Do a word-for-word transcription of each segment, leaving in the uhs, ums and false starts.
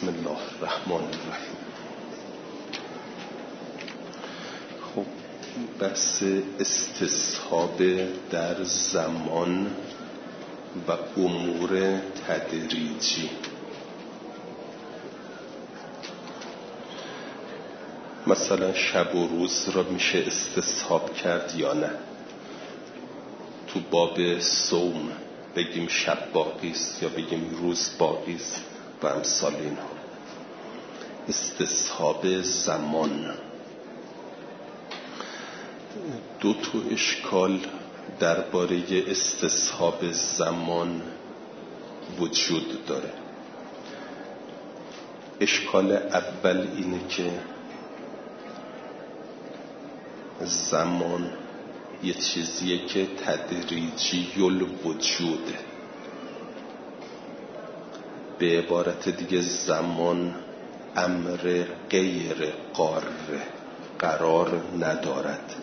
بسم الله الرحمن الرحیم. خب بحث استصحاب در زمان و امور تدریجی. مثلا شب و روز را میشه استصحاب کرد یا نه؟ تو باب صوم بگیم شب باقیست یا بگیم روز باقیست و امثال اینها. استصحاب زمان، دو تا اشکال درباره استصحاب زمان وجود داره. اشکال اول اینه که زمان یه چیزیه که تدریجی الوجوده. به عبارت دیگه زمان امر غیر قاره، قرار ندارد.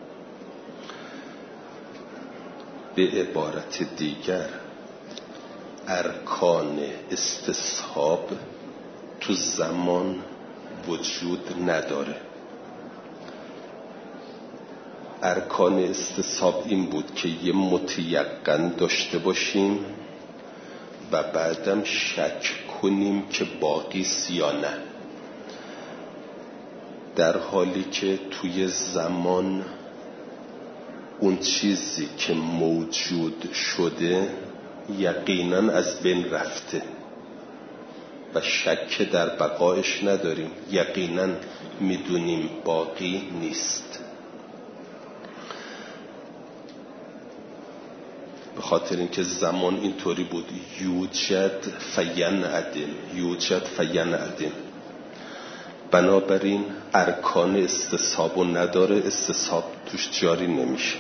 به عبارت دیگر ارکان استصحاب تو زمان وجود نداره. ارکان استصحاب این بود که یه متیقن داشته باشیم و بعدم شک کنیم که باقیست یا نه، در حالی که توی زمان اون چیزی که موجود شده یقینا از بین رفته و شک در بقایش نداریم، یقینا میدونیم باقی نیست. به خاطر اینکه زمان اینطوری بود، یوجد فینعدم، یوجد فینعدم. بنابراین ارکان استصحابو نداره، استصحاب توش جاری نمیشه.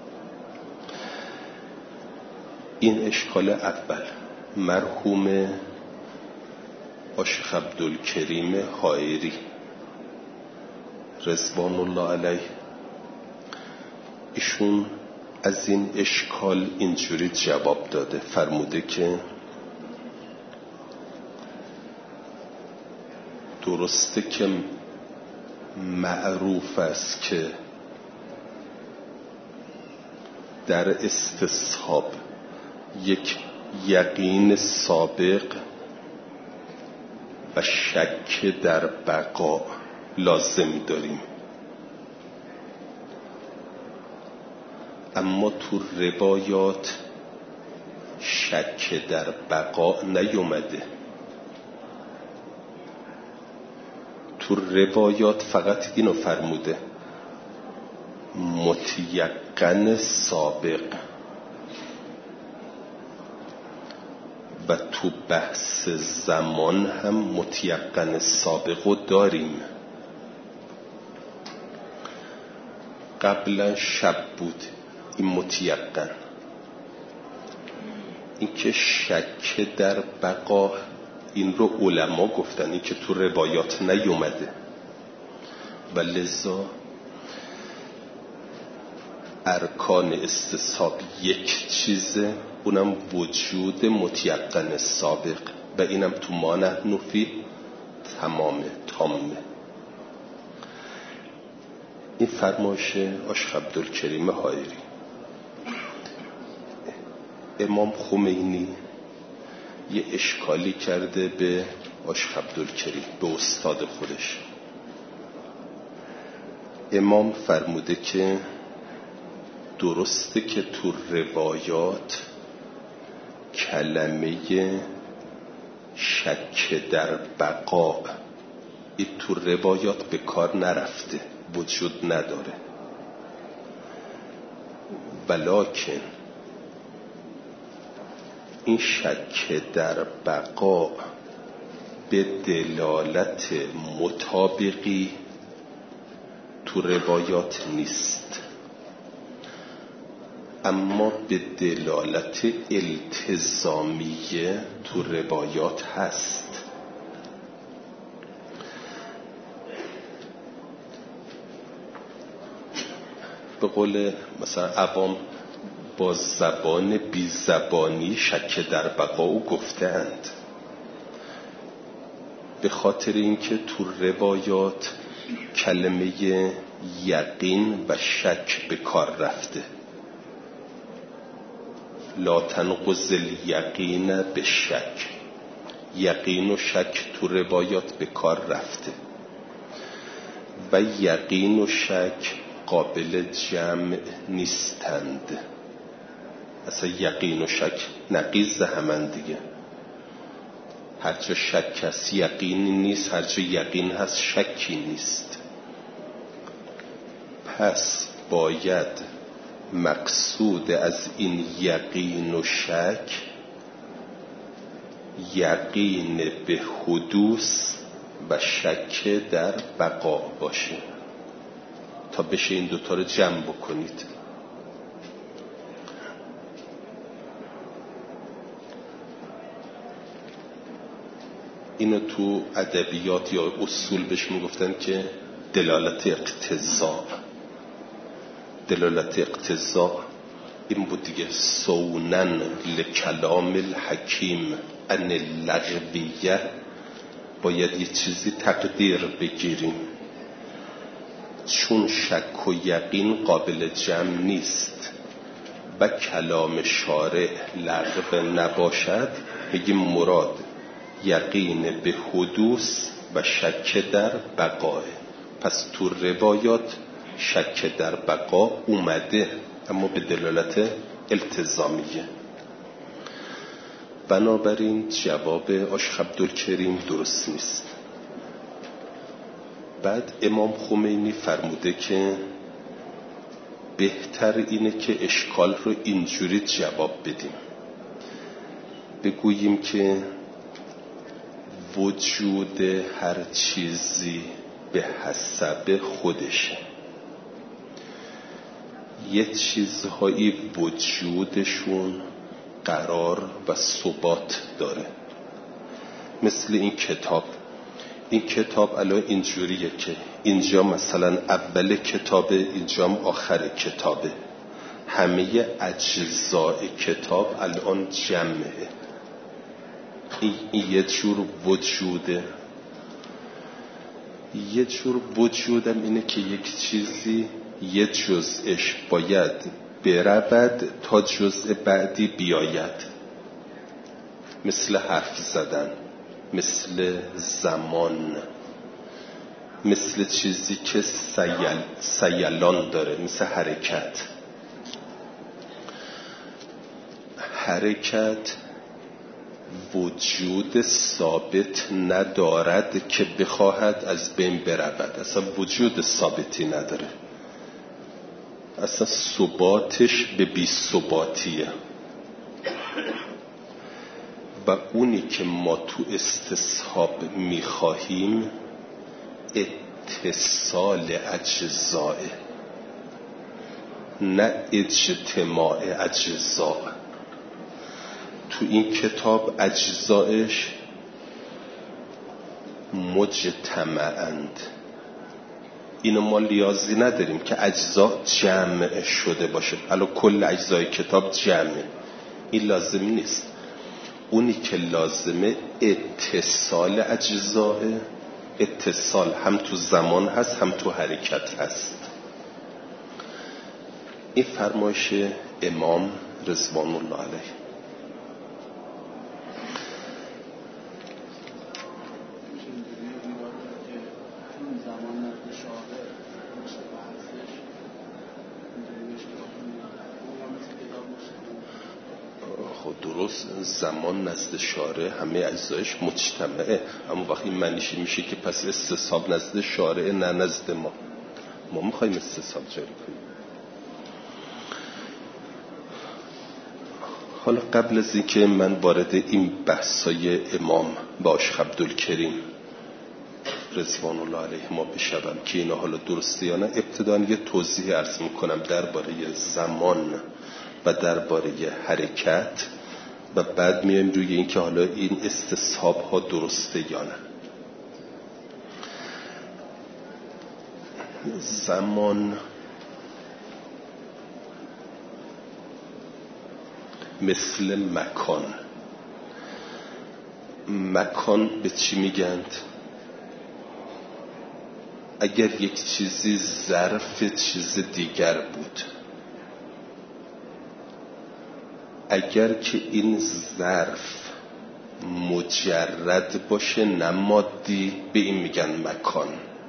این اشکال اول. مرحوم آشیخ عبدالکریم حائری رضوان الله علیه، ایشون از این اشکال اینجوری جواب داده، فرموده که درسته که معروف است که در استصحاب یک یقین سابق و شک در بقا لازم داریم، اما تو روایات شک در بقا نیومده. تو روایات فقط اینو فرموده متیقن سابق، و تو بحث زمان هم متیقن سابقو داریم. قبلا شب بود این متیقن، این که شک در بقا، این رو علما گفتن، این که تو روایات نیومده و لذا ارکان استصحاب یک چیزه، اونم وجود متیقن سابق و اینم تو ما نحن فی تمامه تامه. این فرمایش آشیخ عبدالکریم حائری. امام خمینی یه اشکالی کرده به آشیخ عبدالکریم، به استاد خودش. امام فرموده که درسته که تو روایات کلمه شک در بقا این تو روایات به کار نرفته، وجود نداره، ولکن این شک در بقا به دلالت مطابقی تو روایات نیست، اما به دلالت التزامیه تو روایات هست. به قول مثلا عوام با زبان بی زبانی شک در بقا او گفتند. به خاطر اینکه تو روایات کلمه یقین و شک به کار رفته. لا تنقض الیقین به شک، یقین و شک تو روایات به کار رفته و یقین و شک قابل جمع نیستند. اصلا یقین و شک نقیض همن دیگه. هر جا شک هست یقینی نیست، هر جا یقین هست شکی نیست. پس باید مقصود از این یقین و شک یقین به حدوث و شک در بقا باشه تا بشه این دوتا رو جمع بکنید. اینو تو ادبیات یا اصول بهش میگفتن که دلالت اقتضا. دلالت اقتضا این بود دیگه، سونن لکلام الحکیم ان اللغویه، باید یه چیزی تقدیر بگیریم. چون شک و یقین قابل جمع نیست و کلام شارع لغو نباشد، میگیم مراد یقین به حدوث و شک در بقاه. پس تو روایات شک در بقا اومده اما به دلالت التزامیه. بنابراین جواب آشیخ عبدالکریم درست نیست. بعد امام خمینی فرموده که بهتر اینه که اشکال رو اینجوری جواب بدیم، بگوییم که وجود هر چیزی به حسب خودشه. یه چیزهایی وجودشون قرار و ثبات داره، مثل این کتاب. این کتاب الان اینجوریه که اینجا مثلا اول کتابه، اینجا هم آخر کتابه. همه اجزای کتاب الان جمعه. این, این یه جور وجوده. یه جور وجودم اینه که یک چیزی یه جزءش باید برود تا جزء بعدی بیاید، مثل حرف زدن، مثل زمان، مثل چیزی که سیل، سیلان داره، مثل حرکت. حرکت وجود ثابت ندارد که بخواهد از بین برود، اصلا وجود ثابتی نداره، اصلا ثباتش به بی ثباتیه. و اونی که ما تو استصحاب میخواهیم اتصال اجزاء، نه اجتماع اجزاء. تو این کتاب اجزایش مجتمعند. اینو ما لیازی نداریم که اجزا جمع شده باشه. حالا کل اجزای کتاب جمعه، این لازم نیست. اونی که لازمه اتصال اجزاء. اتصال هم تو زمان هست هم تو حرکت هست. این فرمایش امام رضوان الله علیه. درست، زمان نزد شارع همه اجزایش مجتمعه، اما وقتی معنیش میشه که پس استصحاب نزد شارع نه نزد ما. ما میخوایم استصحاب جاری کنیم. حالا قبل از اینکه من وارد این بحثای امام با آشیخ عبدالکریم رضوان الله علیه ما بشوم که اینا حالا درسته یا نه، ابتداً یه توضیح عرض میکنم درباره زمان و درباره حرکت و بعد میایم روی این که حالا این استصحاب ها درسته یا نه. زمان مثل مکان. مکان به چی میگند؟ اگر یک چیزی ظرف چیز دیگر بود، اگر که این ظرف مجرد باشه نه مادی، به این میگن مکان.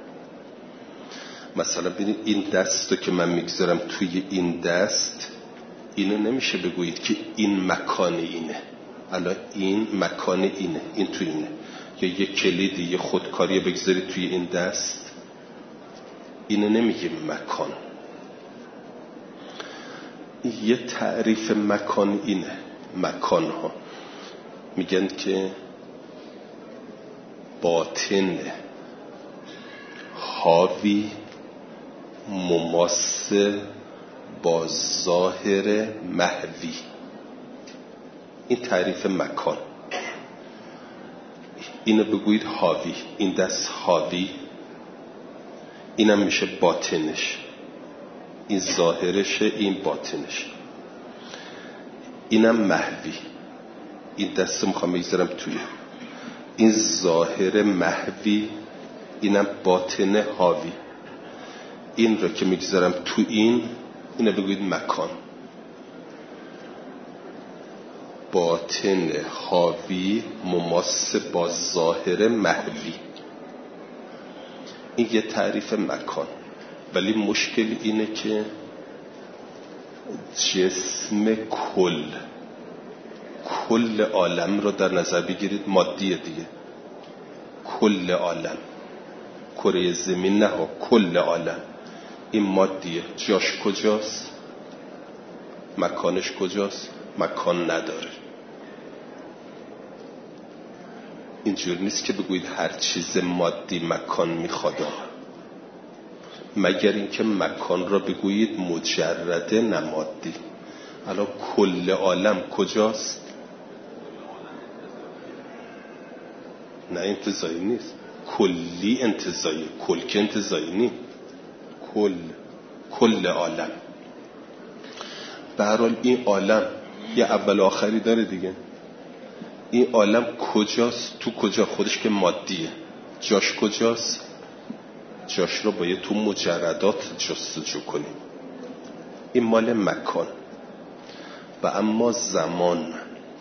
مثلا ببینید این دستو که من میگذارم توی این دست، اینو نمیشه بگویید که این مکان اینه، الان این مکان اینه، این توی اینه. یا یه کلید یه خودکاری بگذارید توی این دست، اینو نمیگیم مکان. یه تعریف مکان اینه. مکان ها میگن که باطن حاوی مماس با ظاهر محوی، این تعریف مکان. اینو بگویید حاوی، این دست حاوی، اینم میشه باطنش، این ظاهرشه، این باطنش. اینم محوی، این دست میخوام بگذارم توی این ظاهر محوی، اینم باطن حاوی. این رو که میگذارم تو این، اینو بگویید مکان. باطن حاوی مماس با ظاهر محوی، این یه تعریف مکان. ولی مشکل اینه که جسم کل کل عالم رو در نظر بگیرید، مادیه دیگه، کل عالم، کره زمین نه ها، کل عالم این مادیه. جاش کجاست؟ مکانش کجاست؟ مکان نداره. اینجور نیست که بگویید هر چیز مادی مکان میخواد، مگر اینکه مکان را بگویید مجرد نمادی. الان کل عالم کجاست؟ نه انتزاعی نیست، کلی انتزاعی، کل که انتزاعی نیست، کل کل عالم. به هر حال این عالم یه اول آخری داره دیگه. این عالم کجاست؟ تو کجا؟ خودش که مادیه. جاش کجاست؟ جاش رو باید تو مجردات جستجو کنیم. این مال مکان. و اما زمان،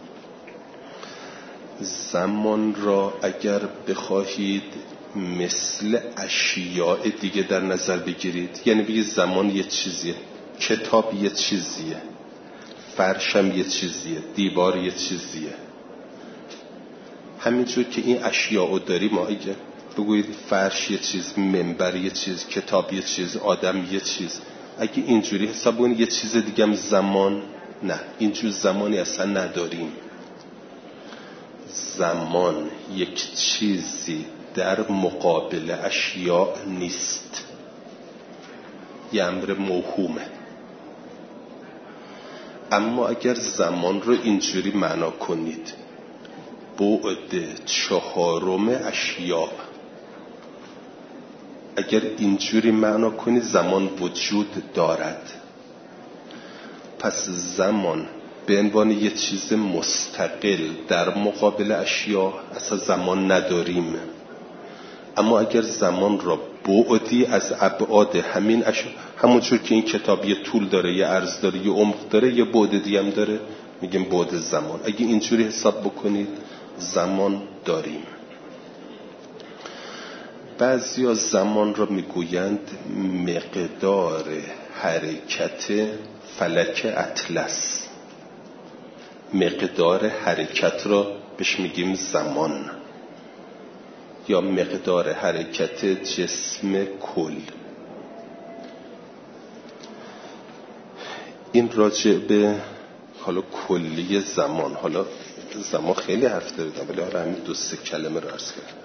زمان را اگر بخواهید مثل اشیاء دیگه در نظر بگیرید، یعنی بگید زمان یه چیزیه، کتاب یه چیزیه، فرشم یه چیزیه، دیوار یه چیزیه، همینجور که این اشیاء رو داریم، ما اگه بگویید فرش یه چیز، منبر یه چیز، کتاب یه چیز، آدم یه چیز، اگه اینجوری حساب کنید یه چیز دیگه هم زمان، نه، اینجور زمانی اصلا نداریم. زمان یک چیزی در مقابل اشیاء نیست، یه امر موهومه. اما اگر زمان رو اینجوری معنا کنید، بعد چهارم اشیاء، اگر اینجوری معنا کنید زمان وجود دارد، پس زمان به عنوان یه چیز مستقل در مقابل اشیاء اصلا زمان نداریم. اما اگر زمان را بعدی از ابعاد همین اشیاء، همونجور که این کتاب یه طول داره، یه عرض داره، یه عمق داره، یه بعد دیگه هم داره، میگیم بعد زمان. اگه اینجوری حساب بکنید زمان داریم. بعضیا زمان را میگویند مقدار حرکت فلک اطلس. مقدار حرکت را بهش میگیم زمان، یا مقدار حرکت جسم کل. این راجع به حالا کلی زمان، حالا زمان خیلی حرف داردم ولی حالا همین دو سه کلمه رو عرض کردم.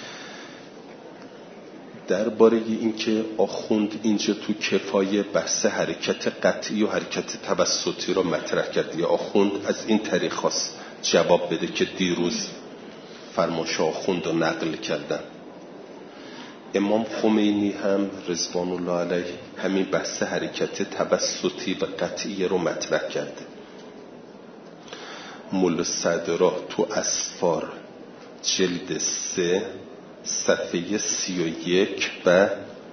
درباره این که آخوند اینجا تو کفایه بحث حرکت قطعی و حرکت توسطی رو مطرح کرد. یا آخوند از این طریق خواست جواب بده که دیروز فرمایش آخوند رو نقل کردن. امام خمینی هم رضوان الله علیه همین بحث حرکت توسطی و قطعی رو مطرح کرده. مول صدرا تو اسفار جلد سه صفحه سی و یک و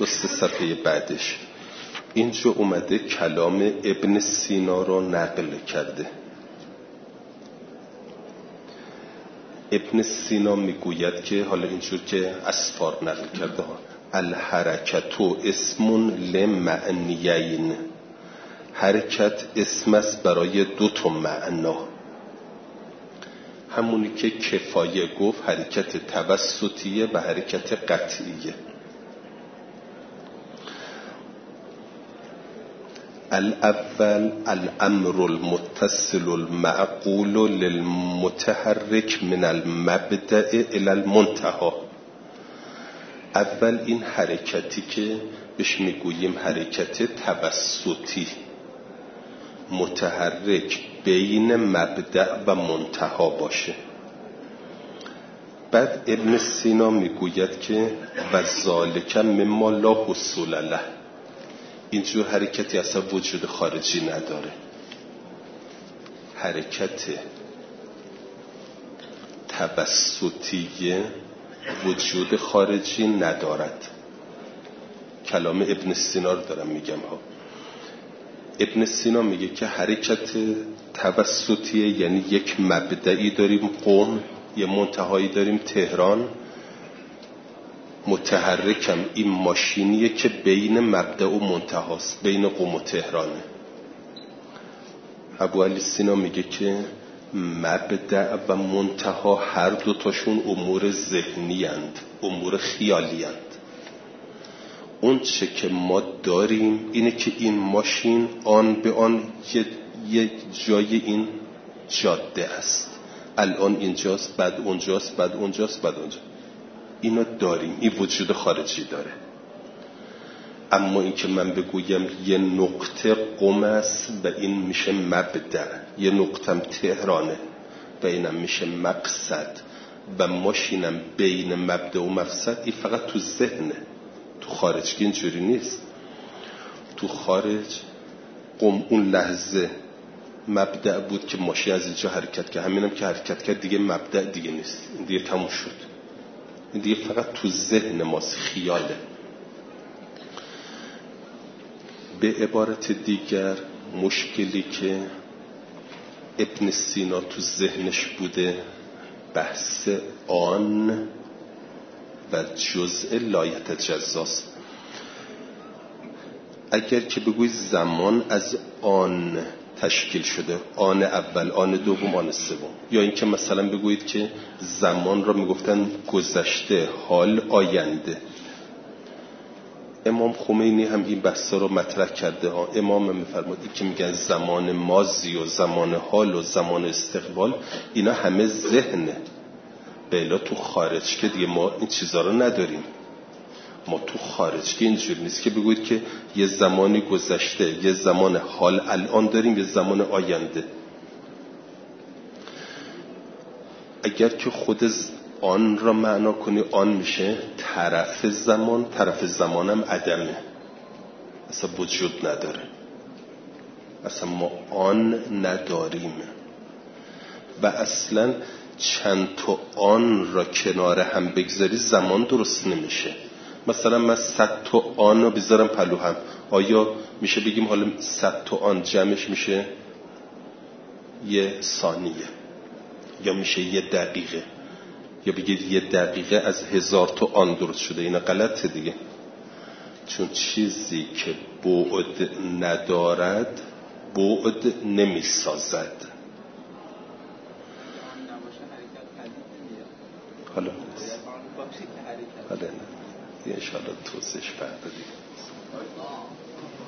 دو سه صفحه بعدش اینجا اومده کلام ابن سینا رو نقل کرده. ابن سینا میگوید که حالا اینجور که اسفار نقل کرده ها، الحرکتو اسم لمعنیین، حرکت اسم است برای دو تا معنا. همونی که کفایه گفت حرکت توسطیه و حرکت قطعیه. الاول الامر المتصل المعقول للمتحرک من المبدأ الى المنتهى. اول این حرکتی که بهش میگوییم حرکت توسطی، متحرک بین مبدأ و منتها باشه. بعد ابن سینا میگوید که و ذالک مما لا حصول له، اینجور حرکتی اصلا وجود خارجی نداره. حرکت توسطی وجود خارجی ندارد. کلام ابن سینا رو دارم میگم ها. ابن سینا میگه که حرکت توسطیه یعنی یک مبدئی داریم قم، یه منتهایی داریم تهران، متحرکم این ماشینیه که بین مبدأ و منتهاست، بین قم و تهرانه. ابو علی سینا میگه که مبدأ و منتها هر دوتاشون امور ذهنی اند، امور خیالی اند. اون چه که ما داریم اینه که این ماشین آن به آن یه, یه جای این جاده است، الان اینجاست، بعد اونجاست، بعد اونجاست، بعد اونجا. اینو داریم، این وجود خارجی داره. اما این که من بگویم یه نقطه قم است و این میشه مبدأ، یه نقطم تهرانه و اینم میشه مقصد و ماشینم بین مبدأ و مقصد، این فقط تو ذهنه. تو خارج که اینجوری نیست. تو خارج قم اون لحظه مبدأ بود که ماشین از اینجا حرکت کرد، همینم که حرکت کرد دیگه مبدأ دیگه نیست، این دیگه تموم شد. این دیگه فقط تو ذهن ماست، خیاله. به عبارت دیگر مشکلی که ابن سینا تو ذهنش بوده بحث آن و جزء لایتجزاست. اگر که بگوی زمان از آن تشکیل شده، آن اول، آن دوم، آن سوم، یا اینکه مثلا بگویید که زمان را میگفتن گذشته، حال، آینده. امام خمینی هم این بحثا رو مطرح کرده ها. امام میفرماید که میگن زمان ماضی و زمان حال و زمان استقبال اینا همه ذهنه. بلا تو خارج که دیگه ما این چیزا رو نداریم. ما تو خارج که اینجوری نیست که بگوید که یه زمانی گذشته، یه زمان حال الان داریم، یه زمان آینده. اگر که خود آن را معنا کنی، آن میشه طرف زمان، طرف زمانم عدمه، اصلا وجود نداره، اصلا ما آن نداریم. و اصلا چند تا آن را کنار هم بگذاری زمان درست نمیشه. مثلا من صد تا آن رو بذارم پلو هم، آیا میشه بگیم حالا صد تا آن جمعش میشه یه ثانیه یا میشه یه دقیقه، یا بگید یه دقیقه از هزار تا آن درست شده؟ اینا غلطه دیگه. چون چیزی که بعد ندارد بعد نمیسازد. حالا حالا نه یه انشاءالله توضیحش فردا دیگه.